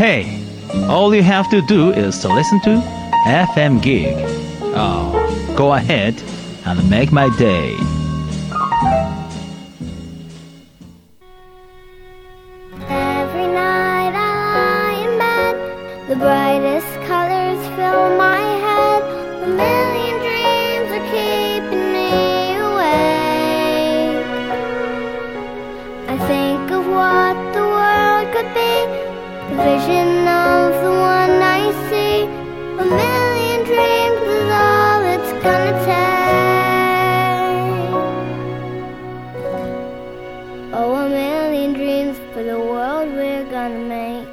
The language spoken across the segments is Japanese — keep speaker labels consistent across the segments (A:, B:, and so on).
A: Hey, all you have to do is to listen to FM Gig. Oh, go ahead and make my day.
B: Every night I lie in bed, the brightest colors fill my head. A million dreams are keeping me awake. I think of what the world could be, the vision of the one I see. A million dreams is all it's gonna take. Oh, a million dreams for the world we're gonna make.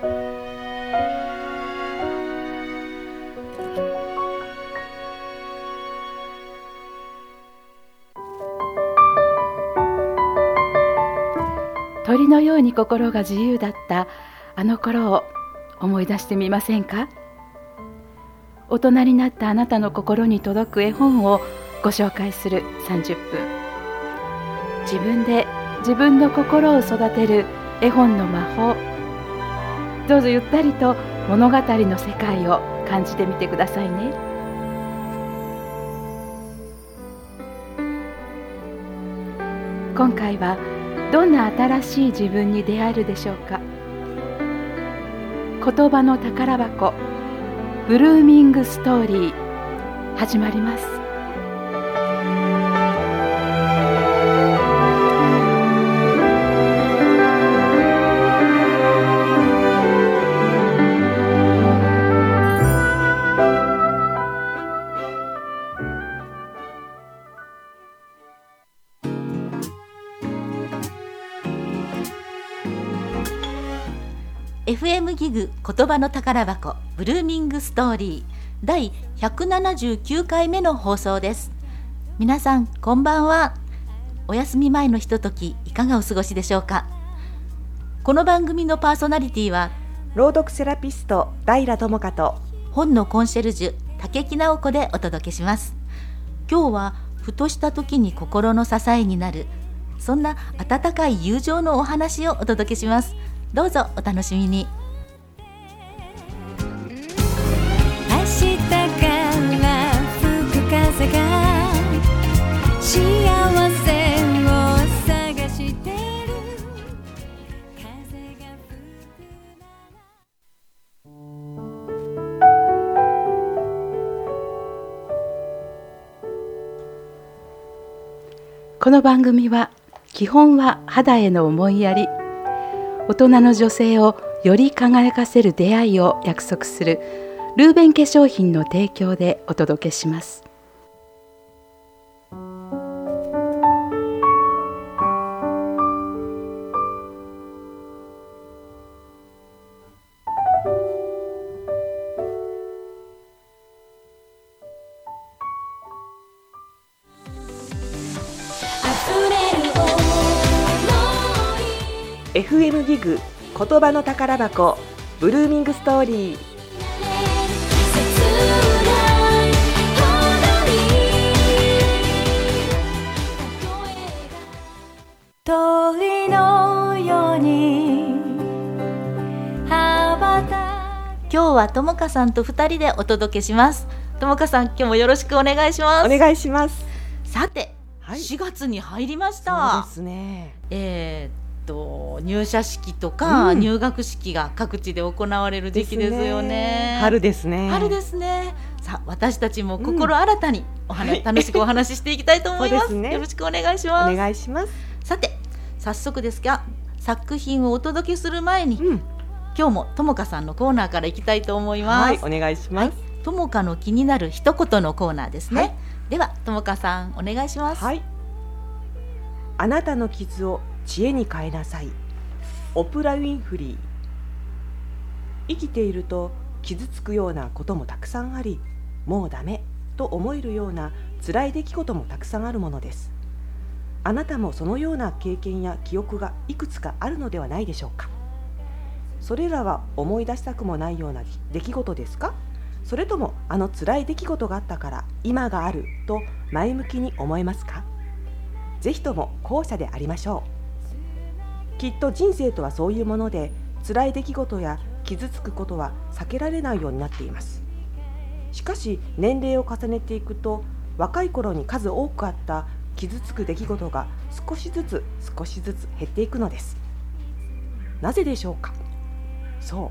C: 鳥のように心が自由だったあの頃を思い出してみませんか？大人になったあなたの心に届く絵本をご紹介する30分。自分で自分の心を育てる絵本の魔法。どうぞゆったりと物語の世界を感じてみてくださいね。今回はどんな新しい自分に出会えるでしょうか。言葉の宝箱、ブルーミングストーリー、始まります。
D: FM ギグ言葉の宝箱ブルーミングストーリー第179回目の放送です。皆さんこんばんは。お休み前のひとときいかがお過ごしでしょうか。この番組のパーソナリティは
E: 朗読セラピスト平智香と
D: 本のコンシェルジュ竹木直子でお届けします。今日はふとした時に心の支えになる、そんな温かい友情のお話をお届けします。どうぞお楽しみに。
F: 明日から吹く風が幸せを探してる。風が吹くな
C: ら。この番組は基本は肌への思いやり、大人の女性をより輝かせる出会いを約束するルーベン化粧品の提供でお届けします。
E: FM ギグ言葉の宝箱ブルーミングストーリー。
F: 鳥のように羽ばた
D: 今日はともかさんと2人でお届けします。ともかさん今日もよろしくお願いします。
E: お願いします。
D: さて、
E: はい、
D: 4月に入りました。
E: そうですね。
D: 入社式とか、入学式が各地で行われる時期ですよね。
E: 春ですね。
D: 春ですね。さあ私たちも心新たに楽しくお話ししていきたいと思います。よろしくお願いします。
E: お願いします。
D: さて早速ですが作品をお届けする前に、今日もともかさんのコーナーからいきたいと思います。
E: はい、お願いします。
D: ともかの気になる一言のコーナーですね。
E: はい、
D: ではともかさんお願いします。
E: はい。あなたの傷を知恵に変えなさい。オプラ・ウィンフリー。生きていると傷つくようなこともたくさんあり、もうダメと思えるような辛い出来事もたくさんあるものです。あなたもそのような経験や記憶がいくつかあるのではないでしょうか。それらは思い出したくもないような出来事ですか？それともあの辛い出来事があったから今があると前向きに思えますか？ぜひとも後者でありましょう。きっと人生とはそういうもので、 辛い出来事や傷つくことは避けられないようになっています。しかし年齢を重ねていくと、若い頃に数多くあった傷つく出来事が少しずつ減っていくのです。なぜでしょうか。そう、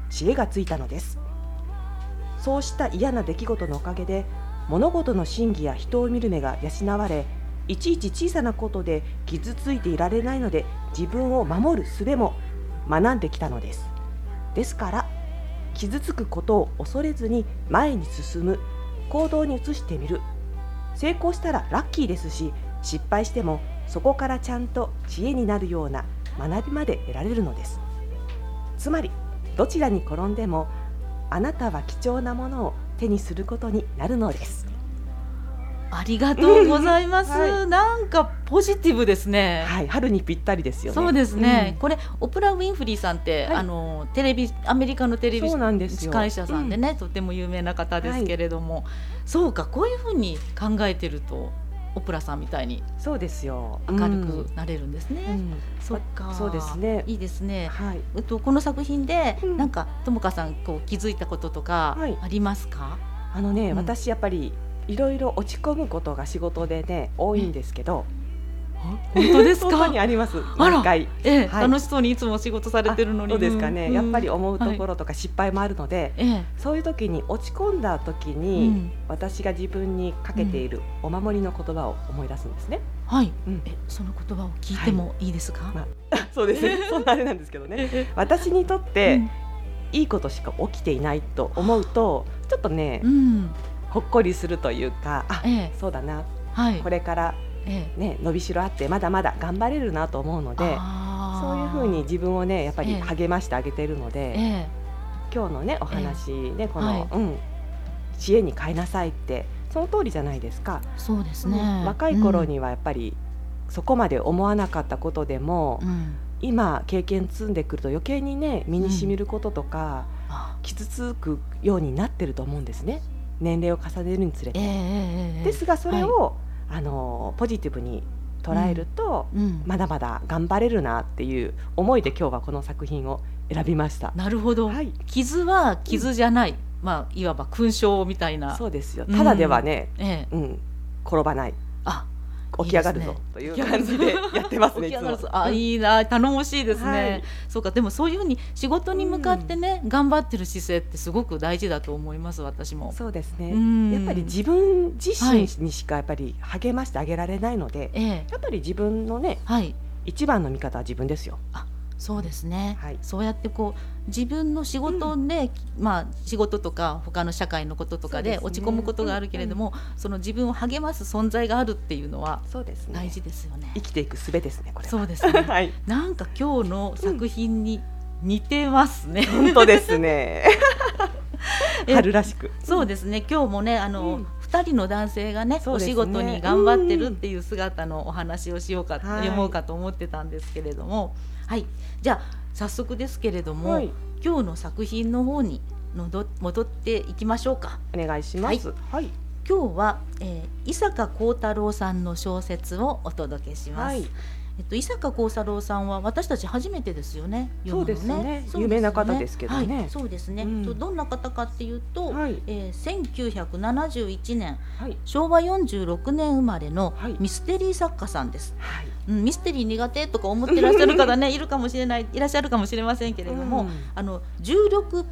E: 知恵がついたのです。そうした嫌な出来事のおかげで、物事の真偽や人を見る目が養われ、いちいち小さなことで傷ついていられないので、自分を守る術も学んできたのです。ですから傷つくことを恐れずに前に進む、行動に移してみる。成功したらラッキーですし、失敗してもそこからちゃんと知恵になるような学びまで得られるのです。つまりどちらに転んでも、あなたは貴重なものを手にすることになるのです。
D: ありがとうございます、
E: はい、
D: なんかポジティブですね。
E: はい、春にぴったりですよね。
D: そうですね、これオプラ・ウィンフリーさんって、はい、テレビアメリカのテレビ司会者さんでね、とても有名な方ですけれども、そうか、こういうふうに考えてるとオプラさんみたいに
E: そうですよ、
D: 明るくなれるんですね、そっか、
E: そうですね、
D: いいですね、
E: はい、
D: この作品で、なんかともかさんこう気づいたこととかありますか？
E: 私やっぱりいろいろ落ち込むことが仕事でね多いんですけど、
D: 本当ですか？
E: 本当にあります。毎回、
D: 楽しそうにいつも仕事されてるのに。
E: そうですかね、やっぱり思うところとか失敗もあるので、そういう時に落ち込んだ時に、私が自分にかけているお守りの言葉を思い出すんですね。
D: はい、その言葉を聞いてもいいですか？
E: そうですね、そんなあれなんですけどね、私にとって、いいことしか起きていないと思うと、ちょっとね、ほっこりするというか、そうだな、これから伸びしろあってまだまだ頑張れるなと思うので、そういうふうに自分をねやっぱり励ましてあげているので、今日のねお話ね、この、知恵に変えなさいってその通りじゃないですか。
D: そうですね、
E: 若い頃にはやっぱりそこまで思わなかったことでも、今経験積んでくると余計にね身に染みることとか、傷つくようになってると思うんですね、年齢を重ねるにつれて、ですがそれを、ポジティブに捉えると、まだまだ頑張れるなっていう思いで今日はこの作品を選びました。
D: なるほど、傷は傷じゃない、いわば勲章みたいな。
E: そうですよ、ただではね、転ばない、起き上がるぞという感じでやってますね。
D: いいな、頼もしいですね、そうか、でもそういうふうに仕事に向かってね、頑張ってる姿勢ってすごく大事だと思います。私も
E: そうですね、やっぱり自分自身にしかやっぱり励ましてあげられないので、やっぱり自分のね、一番の味方は自分ですよ。
D: そうですね、そうやってこう自分の仕事で、仕事とか他の社会のこととかで落ち込むことがあるけれども、その自分を励ます存在があるっていうのは大事ですよね。
E: 生きていく術ですね、これ。
D: そうですね、なんか今日の作品に似てますね。
E: 本当ですね春らしく。
D: そうですね、今日もね2人の男性がね、お仕事に頑張ってるっていう姿のお話をしようか、読もうかと思ってたんですけれども、じゃあ早速ですけれども、今日の作品の方に戻っていきましょうか。
E: お願いします。
D: 今日は、伊坂幸太郎さんの小説をお届けします。伊坂幸太郎さんは私たち初めてですよね。
E: そうですね、有名な方ですけどね。
D: そうですね、どんな方かっていうと、1971年、昭和46年生まれのミステリー作家さんです。ミステリー苦手とか思ってらっしゃる方ねいらっしゃるかもしれませんけれども、重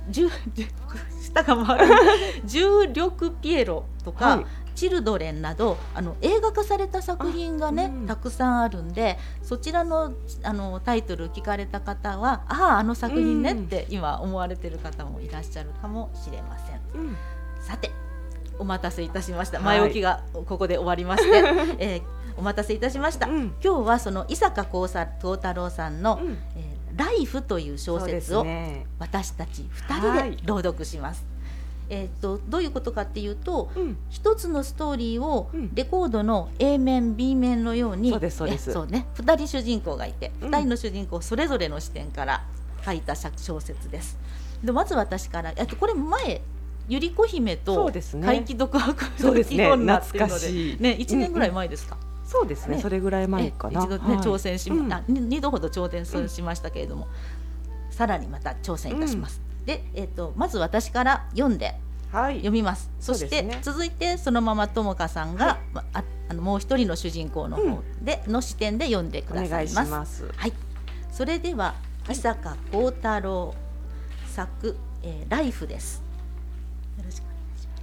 D: 力ピエロとか、チルドレンなど映画化された作品がね、たくさんあるんで、そちらの、タイトル聞かれた方はあの作品ねって今思われてる方もいらっしゃるかもしれません。さてお待たせいたしました、前置きがここで終わりまして、お待たせいたしました、今日はその伊坂幸太郎さんの、ライフという小説を私たち2人で朗読します。どういうことかっていうと、一つのストーリーをレコードの A 面 B 面のように、2人主人公がいて、2人の主人公それぞれの視点から書いた小説です。でまず私から、これ前ゆり子姫と怪奇独白のキゴンナっていうので、1年ぐらい前ですか。
E: そうですね、それぐらい前かな。
D: 一度ね、挑戦し2度ほど挑戦しましたけれども、 さらにまた挑戦いたします。で、まず私から読んで読みます。そして続いてそのままともかさんが、もう一人の主人公の方で、の視点で読んでくださいます。はい、それでは伊坂幸太郎作、ライフです。よろしくお願いします。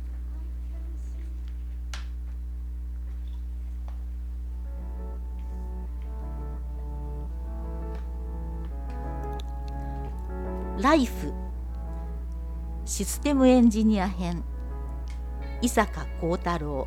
D: ライフシステムエンジニア編、伊坂幸太郎。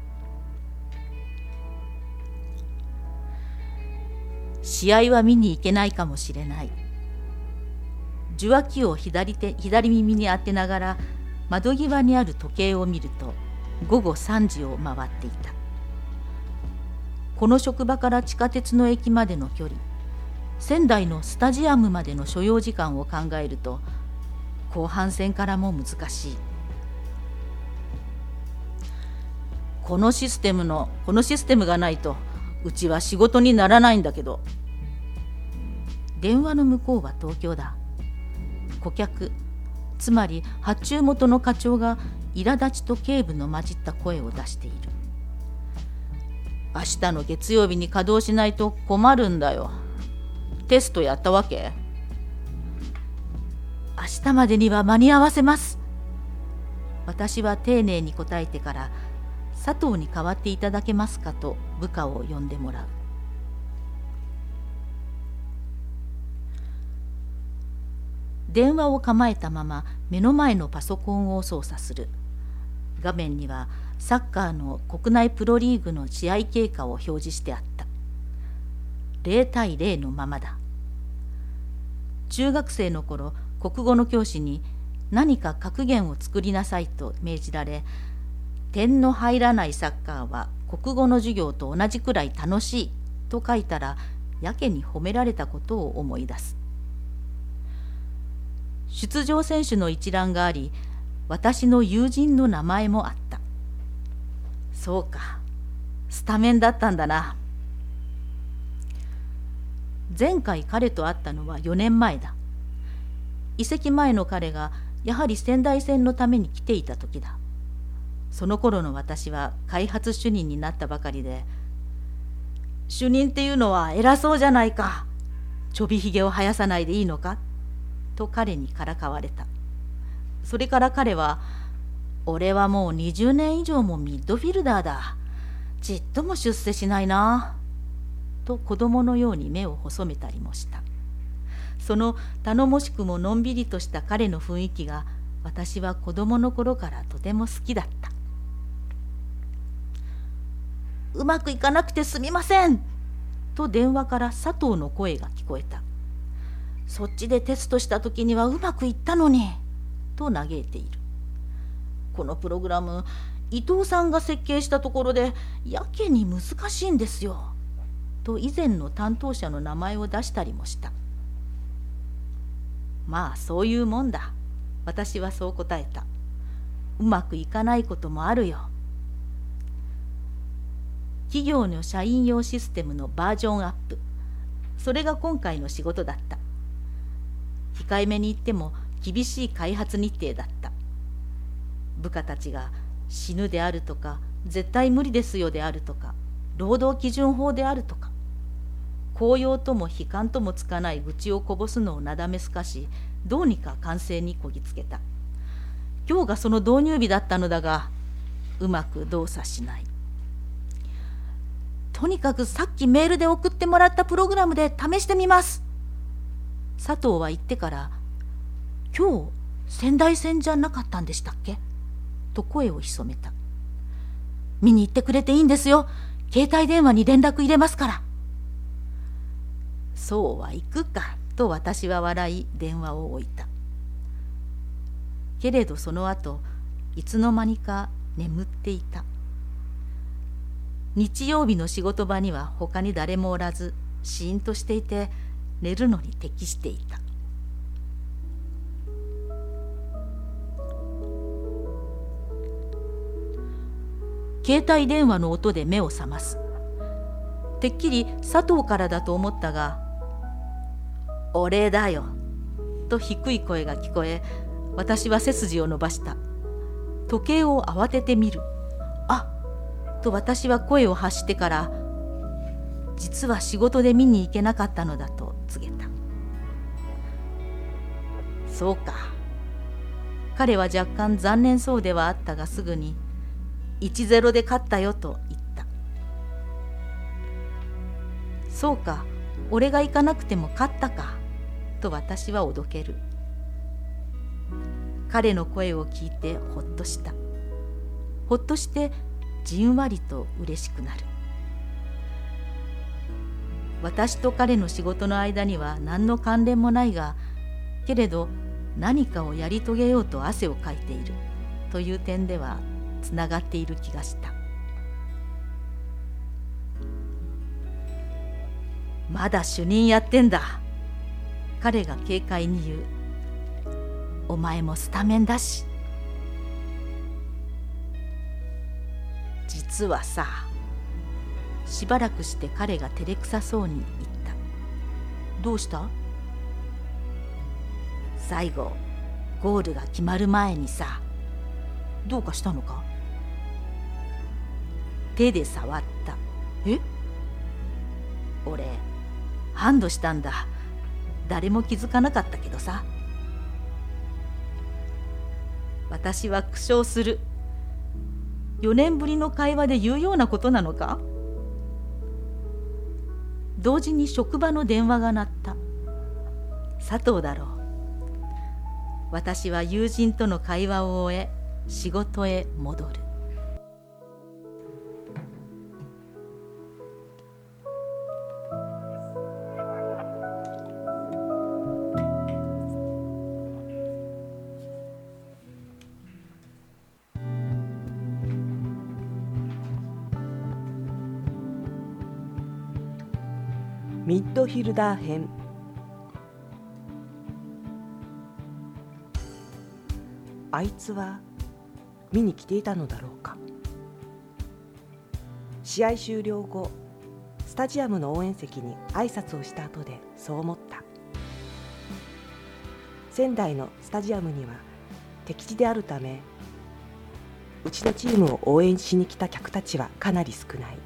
D: 試合は見に行けないかもしれない。受話器を左耳に当てながら窓際にある時計を見ると午後3時を回っていた。この職場から地下鉄の駅までの距離、仙台のスタジアムまでの所要時間を考えると後半戦からも難しい。このシステムがないとうちは仕事にならないんだけど。電話の向こうは東京だ。顧客、つまり発注元の課長が苛立ちと警部の混じった声を出している。明日の月曜日に稼働しないと困るんだよ。テストやったわけ？明日までには間に合わせます。私は丁寧に答えてから、佐藤に代わっていただけますかと部下を呼んでもらう。電話を構えたまま目の前のパソコンを操作する。画面にはサッカーの国内プロリーグの試合経過を表示してあった。0対0のままだ。中学生の頃、国語の教師に何か格言を作りなさいと命じられ、点の入らないサッカーは国語の授業と同じくらい楽しいと書いたら、やけに褒められたことを思い出す。出場選手の一覧があり、私の友人の名前もあった。そうか、スタメンだったんだな。前回彼と会ったのは4年前だ。移籍前の彼がやはり仙台戦のために来ていた時だ。その頃の私は開発主任になったばかりで、主任っていうのは偉そうじゃないか。ちょびひげを生やさないでいいのかと彼にからかわれた。それから彼は、俺はもう20年以上もミッドフィルダーだ。ちっとも出世しないな。と子供のように目を細めたりもした。その頼もしくものんびりとした彼の雰囲気が、私は子供の頃からとても好きだった。うまくいかなくてすみませんと電話から佐藤の声が聞こえた。そっちでテストした時にはうまくいったのにと嘆いている。このプログラム、伊藤さんが設計したところでやけに難しいんですよと以前の担当者の名前を出したりもした。まあそういうもんだ。私はそう答えた。うまくいかないこともあるよ。企業の社員用システムのバージョンアップ、それが今回の仕事だった。控えめに言っても厳しい開発日程だった。部下たちが死ぬであるとか、絶対無理ですよであるとか、労働基準法であるとか、公用とも悲観ともつかない愚痴をこぼすのをなだめすかし、どうにか完成にこぎつけた。今日がその導入日だったのだが、うまく動作しない。とにかくさっきメールで送ってもらったプログラムで試してみます。佐藤は言ってから、今日仙台戦じゃなかったんでしたっけと声を潜めた。見に行ってくれていいんですよ。携帯電話に連絡入れますから。そうは行くかと私は笑い電話を置いた。けれどその後、いつの間にか眠っていた。日曜日の仕事場には他に誰もおらず、シーンとしていて寝るのに適していた。携帯電話の音で目を覚ます。てっきり佐藤からだと思ったが、お礼だよと低い声が聞こえ、私は背筋を伸ばした。時計を慌てて見る。あっと私は声を発してから、実は仕事で見に行けなかったのだと告げた。そうか。彼は若干残念そうではあったが、すぐに 1-0 で勝ったよと言った。そうか、俺が行かなくても勝ったかと私はおどける。彼の声を聞いてほっとした。ほっとしてじんわりと嬉しくなる。私と彼の仕事の間には何の関連もないが、けれど何かをやり遂げようと汗をかいているという点ではつながっている気がした。まだ主任やってんだ。彼が軽快に言う。お前もスタメンだし。実はさ。しばらくして彼が照れくさそうに言った。どうした？最後ゴールが決まる前にさ。どうかしたのか？手で触った。え？俺ハンドしたんだ。誰も気づかなかったけどさ。私は苦笑する。4年ぶりの会話で言うようなことなのか？同時に職場の電話が鳴った。佐藤だろう。私は友人との会話を終え、仕事へ戻る。
E: ミッドフィルダー編。あいつは見に来ていたのだろうか。試合終了後、スタジアムの応援席に挨拶をした後でそう思った。仙台のスタジアムには敵地であるため、うちのチームを応援しに来た客たちはかなり少ない。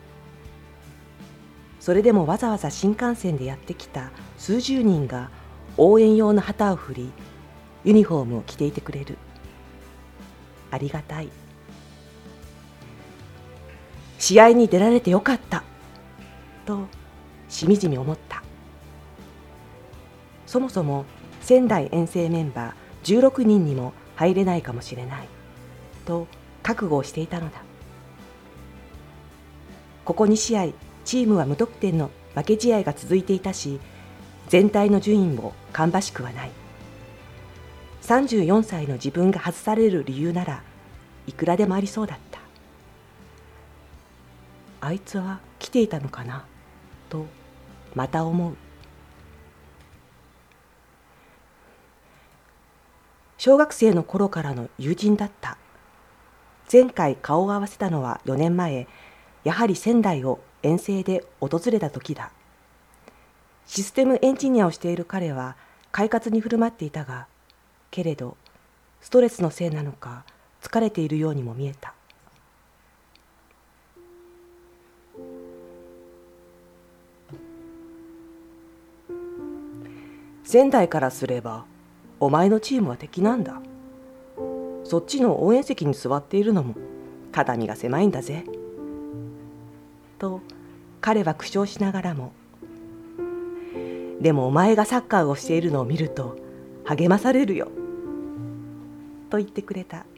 E: それでもわざわざ新幹線でやってきた数十人が応援用の旗を振り、ユニフォームを着ていてくれる。ありがたい。試合に出られてよかったとしみじみ思った。そもそも仙台遠征メンバー16人にも入れないかもしれないと覚悟をしていたのだ。ここ2試合チームは無得点の負け試合が続いていたし、全体の順位も芳しくはない。34歳の自分が外される理由ならいくらでもありそうだった。あいつは来ていたのかなとまた思う。小学生の頃からの友人だった。前回顔を合わせたのは4年前、やはり仙台を遠征で訪れた時だ。システムエンジニアをしている彼は快活に振る舞っていたが、けれどストレスのせいなのか疲れているようにも見えた。仙台からすればお前のチームは敵なんだ。そっちの応援席に座っているのも肩身が狭いんだぜと彼は苦笑しながらも、でもお前がサッカーをしているのを見ると励まされるよと言ってくれた。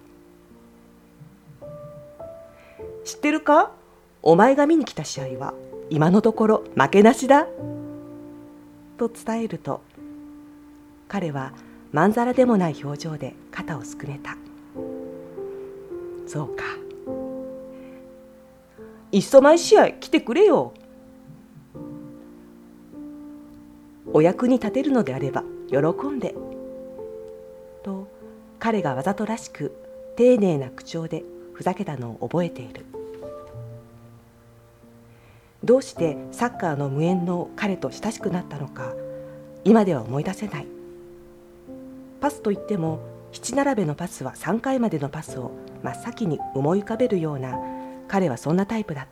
E: 知ってるか？お前が見に来た試合は今のところ負けなしだと伝えると、彼はまんざらでもない表情で肩をすくめた。そうか、いっそ毎試合来てくれよ。お役に立てるのであれば喜んでと彼がわざとらしく丁寧な口調でふざけたのを覚えている。どうしてサッカーの無縁の彼と親しくなったのか今では思い出せない。 パスといっても7並べのパスは3回までのパスを真っ先に思い浮かべるような、彼はそんなタイプだった。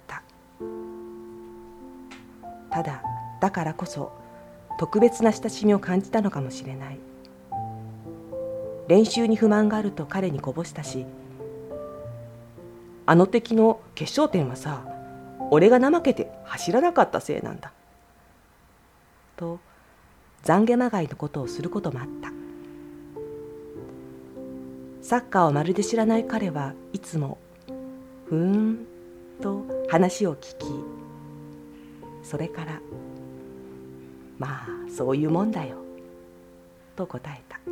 E: ただ、だからこそ特別な親しみを感じたのかもしれない。練習に不満があると彼にこぼしたし、あの敵の決勝点はさ、俺が怠けて走らなかったせいなんだと懺悔まがいのことをすることもあった。サッカーをまるで知らない彼はいつもふーんと話を聞き、それからまあそういうもんだよと答えた。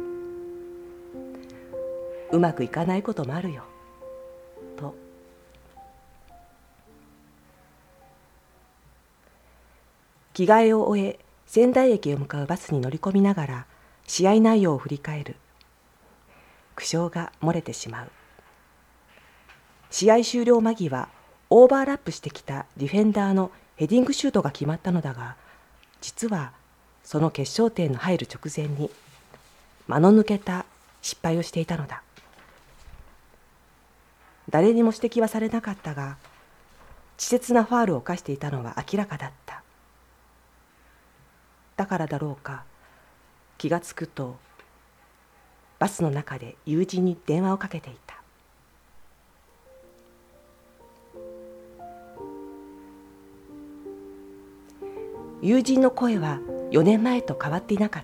E: うまくいかないこともあるよと。着替えを終え仙台駅へ向かうバスに乗り込みながら試合内容を振り返る。苦笑が漏れてしまう。試合終了間際、オーバーラップしてきたディフェンダーのヘディングシュートが決まったのだが、実はその決勝点の入る直前に間の抜けた失敗をしていたのだ。誰にも指摘はされなかったが、稚拙なファウルを犯していたのは明らかだった。だからだろうか、気がつくとバスの中で友人に電話をかけていた。友人の声は4年前と変わっていなかった。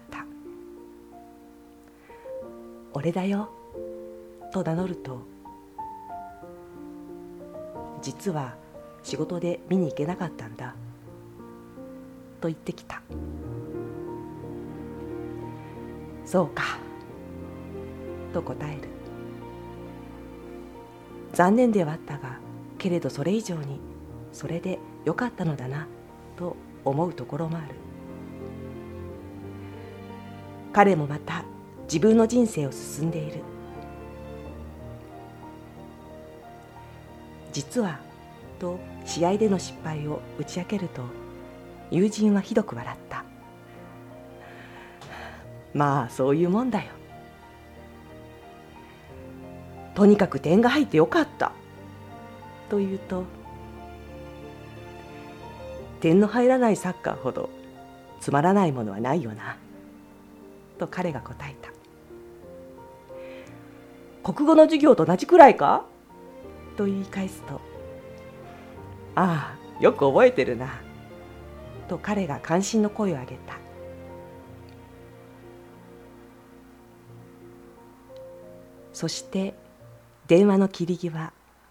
E: 俺だよと名乗ると、実は仕事で見に行けなかったんだと言ってきた。そうかと答える。残念ではあったが、けれどそれ以上にそれでよかったのだなと思うところもある。彼もまた自分の人生を進んでいる。実はと試合での失敗を打ち明けると、友人はひどく笑った。まあそういうもんだよ。とにかく点が入ってよかったと言うと、点の入らないサッカーほどつまらないものはないよなと彼が答えた。国語の授業と同じくらいかと言い返すと、ああよく覚えてるなと彼が関心の声を上げた。そして電話の切り際、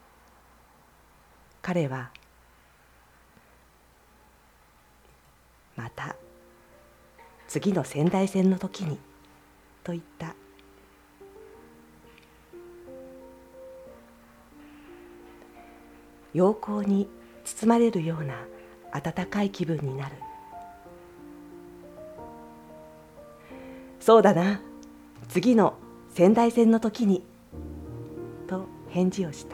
E: 彼はまた次の仙台戦の時にと言った。陽光に包まれるような温かい気分になる。そうだな、次の仙台戦の時にと返事をした。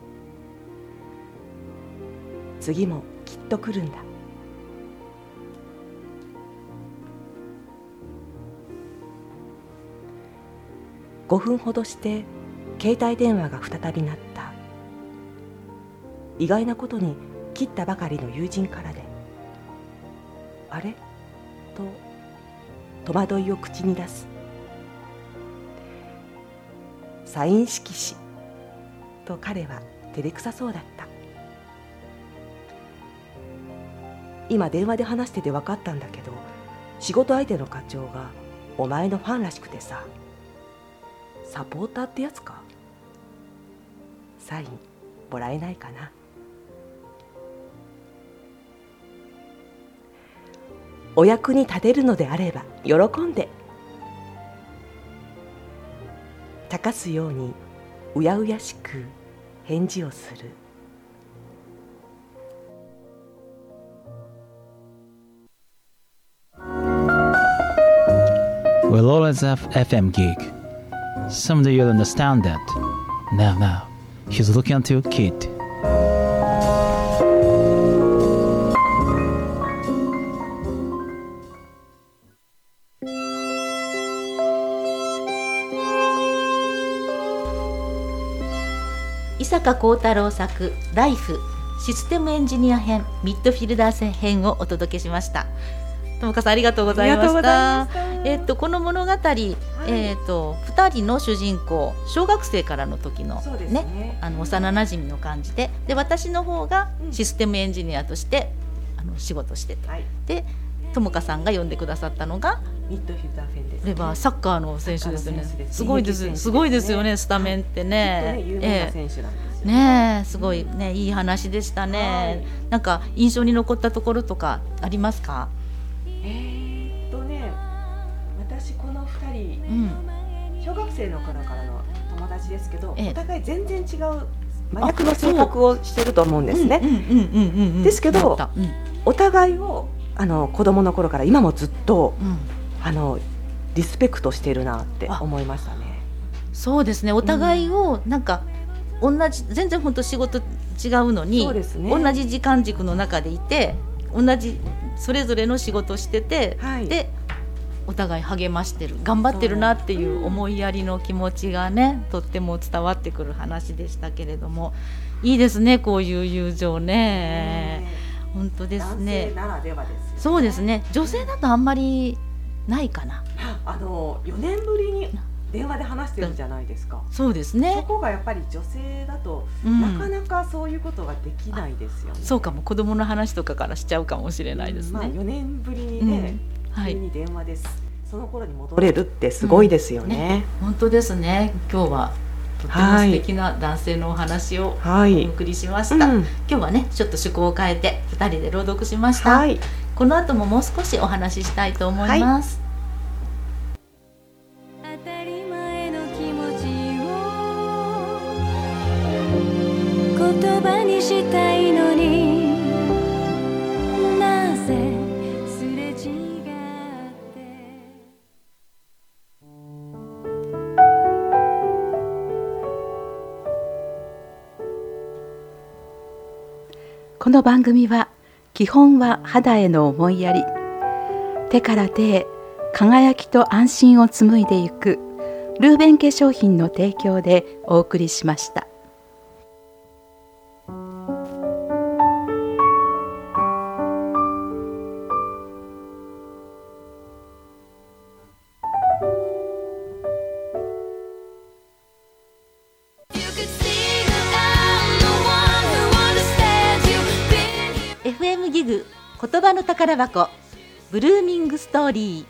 E: 次もきっと来るんだ。5分ほどして携帯電話が再び鳴った。意外なことに切ったばかりの友人からで、あれと戸惑いを口に出す。サイン色紙と彼は照れくさそうだった。今電話で話してて分かったんだけど、仕事相手の課長がお前のファンらしくてさ、サポーターってやつか。サインもらえないかな。お役に立てるのであれば喜んで。高すようにうやうやしく返事をする。
A: We'll always have FM gig. Someday you'll understand that. Now, he's looking at you, kid.
D: 伊坂幸太郎作ライフシステムエンジニア編ミッドフィルダー編をお届けしました。友香さんありがとうございました。この物語、2人の主人公小学生からの時の、ね、幼なじみの感じで、私の方がシステムエンジニアとして、仕事してて、で友香さんが呼んでくださったのが
E: ミッドフィルダー編です、
D: レバーサッカーの選手ですよね。すごいです、すごいですよね、スタメンってね。
E: 有名な選手なんですよ
D: ね。すごいね、いい話でしたね。なんか印象に残ったところとかありますか？
E: 私この2人、小学生の頃からの友達ですけど、お互い全然違う真逆の性格をしてると思うんですね。ですけど、お互いを子供の頃から今もずっと、リスペクトしているなって思いましたね。
D: そうですね、お互いをなんか同じ、全然本当仕事違うのに、同じ時間軸の中でいて、同じそれぞれの仕事をしてて、でお互い励ましてる、頑張ってるなっていう思いやりの気持ちがね、とっても伝わってくる話でしたけれども、いいですね、こういう友情ね。本当ですね。
E: 男性ならではですよね。
D: そうですね、女性だとあんまりないかな。
E: 4年ぶりに電話で話してるじゃないですか。
D: そうですね。
E: そこがやっぱり女性だと、なかなかそういうことができないですよね。
D: そうかも、子供の話とかからしちゃうかもしれないですね。
E: 4年ぶりにね、急に電話です。その頃に戻れるってすごいですよね。
D: 本当ですね。今日はとても素敵な男性のお話をお送りしました。今日はね、ちょっと趣向を変えて2人で朗読しました。この後ももう少しお話ししたいと思います。
F: 当たり前の気持ちを言葉にしたいのに、なぜすれ違って
C: この番組は基本は肌への思いやり、手から手へ輝きと安心を紡いでいくルーベン化粧品の提供でお送りしました。
D: FM ギグ言葉の宝箱ブルーミングストーリー。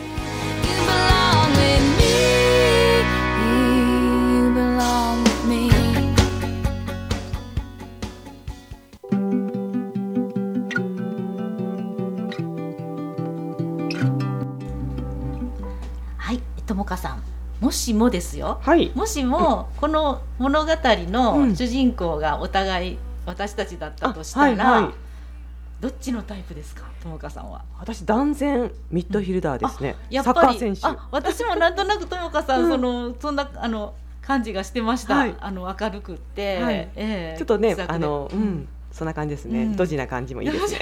D: はい、友香さん、もしもですよ、もしもこの物語の主人公がお互い私たちだったとしたら、どっちのタイプですか、友香さんは？
E: 私断然ミッドフィルダーですね。
D: やっぱり
E: サッカー選手。
D: 私もなんとなく友香さん、そんな感じがしてました。明るくって、
E: ちょっとね、そんな感じですね。ドジな感じもいいですね。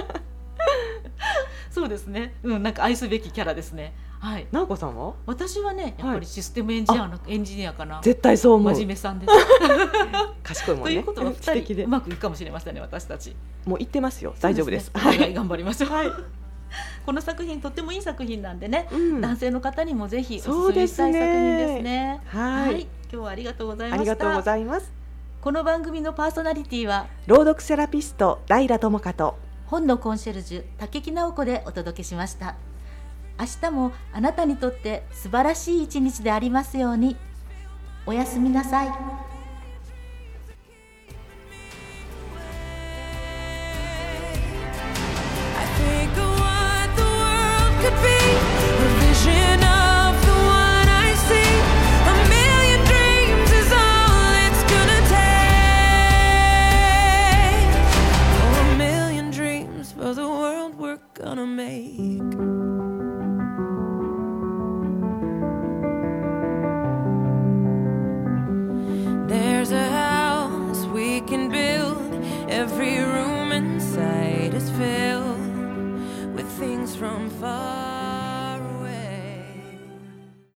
D: そうですね。なんか愛すべきキャラですね。
E: 直子さんは？
D: 私はね、やっぱりシステムエンジニアかな。
E: 絶対そう思う。
D: 真面目さんです。
E: 賢いもんね。
D: ということは2人うまくいくかもしれませんね、私たち。
E: もう言ってますよ。大丈夫です。
D: お互い頑張りましょう。この作品とってもいい作品なんでね、男性の方にもぜひお勧めしたい作品ですね。はい。今日はありがとうございました。
E: ありがとうございます。
D: この番組のパーソナリティは
E: 朗読セラピストライラ智香と
D: 本のコンシェルジュ竹木直子でお届けしました。明日もあなたにとって素晴らしい一日でありますように。おやすみなさい。
F: There's a house we can build. Every room inside is filled with things from far.